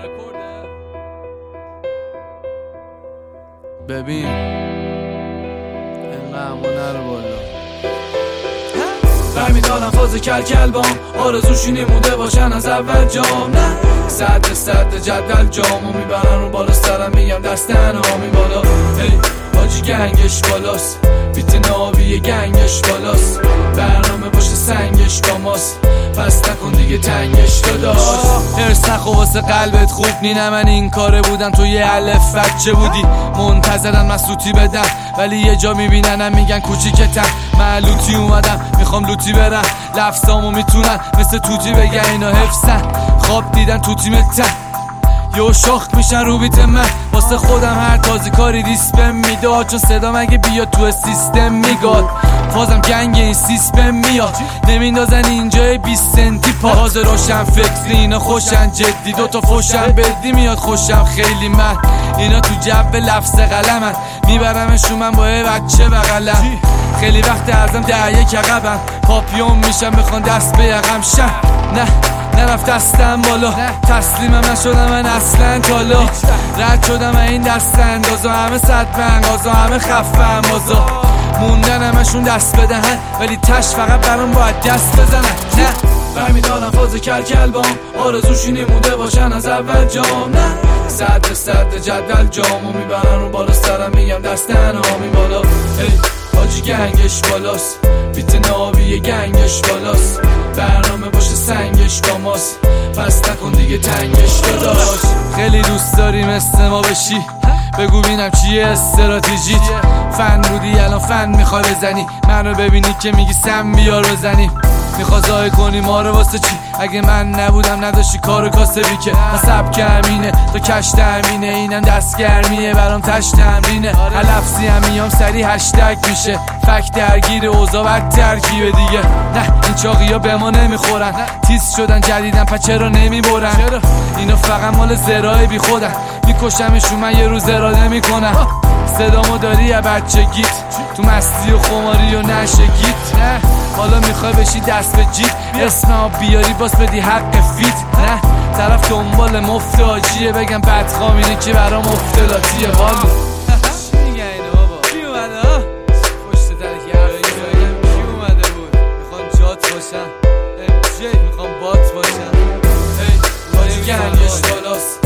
ببین اینقدر همون نرو بالا برمیدارم فاز کل بام آرزوشونی مونده باشن از اول جام نه صد جدول جامو میبرن رو بالا سرم میگم دستن آمی بالا هی باجی گنگش بالاست بیت ناوی گنگش بالاست برنامه باشه سنگش با ماست پس نکن دیگه تنگش داداش هرس نخو واسه قلبت خوب نینه من این کاره بودم تو یه الف بچه بودی منتظرن مسلوطی بدم ولی یه جا میبیننم میگن کوچیکتم معلوطی اومدم میخوام لوتی برم لفظامو میتونن مثل توتی بگن اینا حفظن خواب دیدن تو تیمتن یو شاخ میشن رو بیت من واسه خودم هر تازی کاری ریسپم میداد چون صدا مگه بیاد تو سیستم میگاد فازم گنگ این سیستم میاد نمیندازن اینجای 20 سنتی پاز روشن فکری اینا خوشن جدی دوتا فوشن بدی میاد خوشم خیلی من اینا تو جب لفظ قلمن میبرمشون من با یه بچه بغلم خیلی وقت ازم 10 عقبم پاپیون میشم بخوان دست به یقم شم نه نرفت دستم بالا تسلیمم نشدم من اصلا تالا رد شدم این دست اندازا همه صد بنگازا همه خفم بازا موندن همشون دست بدهن ولی تش فقط برام باید دست بزنن نه برمیدارم فاز کل بام آرزوشونی مونده باشن از اول جام نه صد جدول جامو میبرن رو بالا سرم میگم دستن آمی بالا هی حاجی گنگش بالاست بیت ناوی گنگش بالاست برنامه باشه سنگش با ماست پس نکن دیگه تنگش داداش خیلی دوست داری مثل ما بشی بگو بینم چیه استراتژیت فن بودی الان فن میخوای بزنی منو ببینی که میگی سم بیار بزنی میخوای زای کنی ما رو واسه چی اگه من نبودم نداشتی کارو کاسبی که من سبک همینه تو کش تامینه اینم دستگرمیه برام تش تمرینه لفظی هم میام سری هشتگ میشه فک درگیر اوضاع بد ترکیبه دیگه نه این چاقی ها به ما نمیخورن تیز شدن جدیدن پس چرا نمیبرن اینا فقط مال زرای بی خودن میکشمشون من یه روز اراده میکنم صدامو داری یا بچگیت تو مستی و خماری و نشگیت نه حالا میخوای بشی دست به جیب اسمم بیاری باز بدی حق فیت نه طرف دنبال مفت آجیه بگم بدخوامینه که برام افتلاتیه والا چی میگن اینو بابا کی اومده ها پشت در بگم کی اومده بود میخوان جات باشن ام جی میخوان بات باشن هی باجی گنگش بالاست